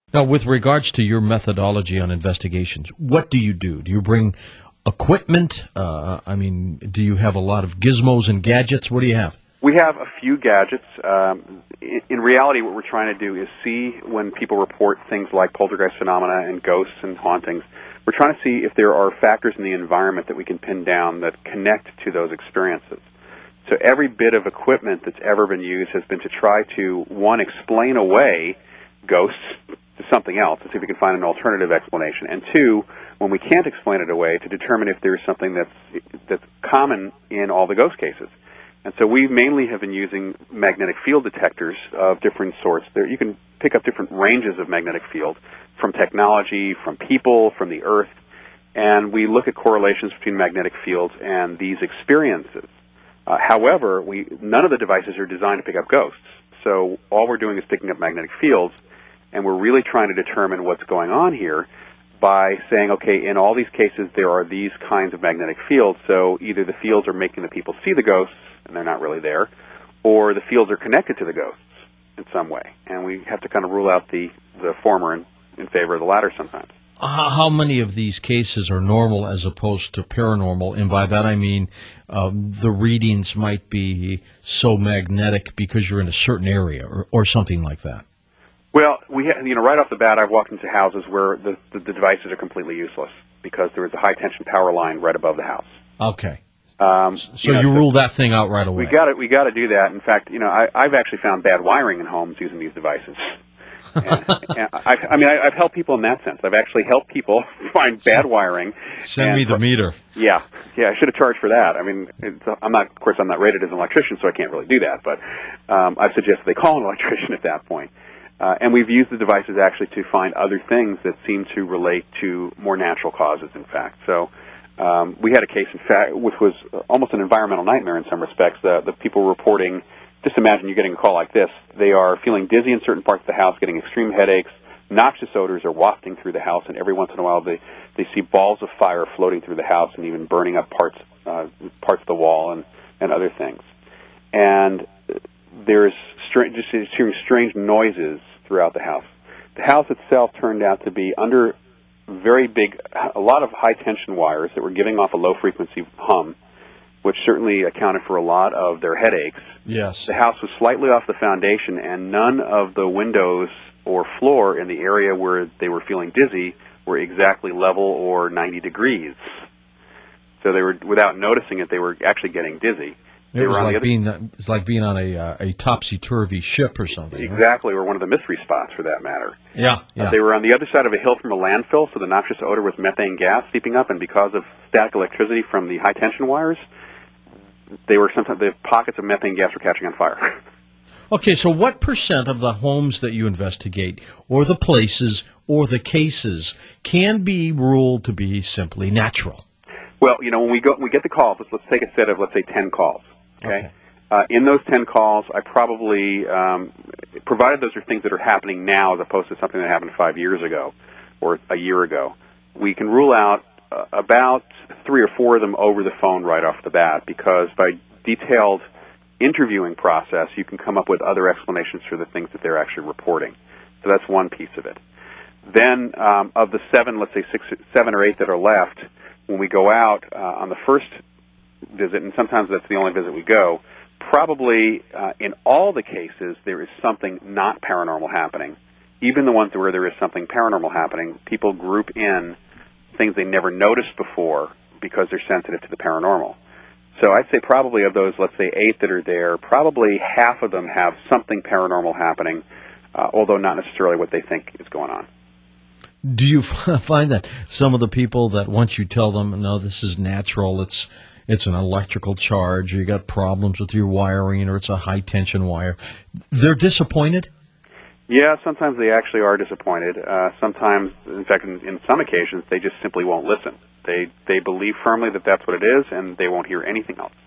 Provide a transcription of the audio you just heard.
Now, with regards to your methodology on investigations, what do you do? Do you bring equipment? Do you have a lot of gizmos and gadgets? What do you have? We have a few gadgets. In reality, what we're trying to do is see when people report things like poltergeist phenomena and ghosts and hauntings, we're trying to see if there are factors in the environment that we can pin down that connect to those experiences. So every bit of equipment that's ever been used has been to try to, one, explain away ghosts to something else, to see if we can find an alternative explanation, and two, when we can't explain it away, to determine if there's something that's common in all the ghost cases. And so we mainly have been using magnetic field detectors of different sorts. You can pick up different ranges of magnetic field from technology, from people, from the earth, and we look at correlations between magnetic fields and these experiences. However, none of the devices are designed to pick up ghosts. So all we're doing is picking up magnetic fields, and we're really trying to determine what's going on here by saying, okay, in all these cases there are these kinds of magnetic fields, so either the fields are making the people see the ghosts, and they're not really there, or the fields are connected to the ghosts in some way. And we have to kind of rule out the former in favor of the latter sometimes. How many of these cases are normal as opposed to paranormal? And by that I mean the readings might be so magnetic because you're in a certain area or something like that. Well, right off the bat, I've walked into houses where the devices are completely useless because there was a high-tension power line right above the house. Okay. You rule that thing out right away. We got to do that. In fact, I've actually found bad wiring in homes using these devices. And I've helped people in that sense. I've actually helped people find bad wiring. Send me the meter. Yeah, I should have charged for that. I mean, I'm not rated as an electrician, so I can't really do that. But I've suggested they call an electrician at that point. And we've used the devices actually to find other things that seem to relate to more natural causes, in fact. So we had a case, in fact, which was almost an environmental nightmare in some respects. The people reporting, just imagine you getting a call like this. They are feeling dizzy in certain parts of the house, getting extreme headaches. Noxious odors are wafting through the house, and every once in a while they see balls of fire floating through the house and even burning up parts of the wall and other things. And there's just hearing strange noises throughout the house. The house itself turned out to be under a lot of high-tension wires that were giving off a low-frequency hum, which certainly accounted for a lot of their headaches. Yes. The house was slightly off the foundation, and none of the windows or floor in the area where they were feeling dizzy were exactly level or 90 degrees. So they were, without noticing it, they were actually getting dizzy. It was like being on a topsy-turvy ship or something. Exactly, or one of the mystery spots, for that matter. Yeah. They were on the other side of a hill from a landfill, so the noxious odor was methane gas seeping up, and because of static electricity from the high-tension wires, the pockets of methane gas were catching on fire. Okay, so what percent of the homes that you investigate, or the places, or the cases, can be ruled to be simply natural? Well, when we get the calls, let's take a set of, let's say, 10 calls. Okay. In those 10 calls, I probably, provided those are things that are happening now as opposed to something that happened 5 years ago or a year ago, we can rule out about 3 or 4 of them over the phone right off the bat, because by detailed interviewing process, you can come up with other explanations for the things that they're actually reporting. So that's one piece of it. Then of the 7, let's say 7 or 8 that are left, when we go out on the first visit, and sometimes that's the only visit we go, probably in all the cases there is something not paranormal happening. Even the ones where there is something paranormal happening, people group in things they never noticed before because they're sensitive to the paranormal. So I'd say probably of those, let's say 8 that are there, probably half of them have something paranormal happening, although not necessarily what they think is going on. Do you find that some of the people that once you tell them, no, this is natural, it's an electrical charge, or you got problems with your wiring, or it's a high-tension wire, they're disappointed? Yeah, sometimes they actually are disappointed. Sometimes, in fact, in some occasions, they just simply won't listen. They believe firmly that that's what it is, and they won't hear anything else.